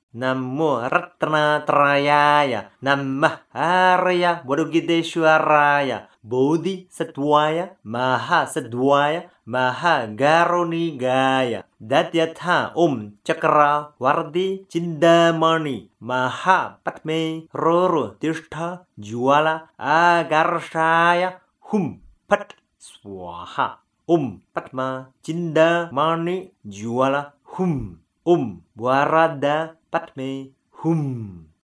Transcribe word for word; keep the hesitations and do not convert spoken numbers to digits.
Namo Ratna Trayaya Namah Arya Bodhideshwaraya Bodhi Satwaya Maha Sadwaya Maha Garoni Gaya Datyatha Om Cakra Wardi Cindamani Maha Patme Roro Tirtha Juala Agarshaya Hum Pat Swaha Om Patma Cindamani Juala Hum Om Warada Patme Hum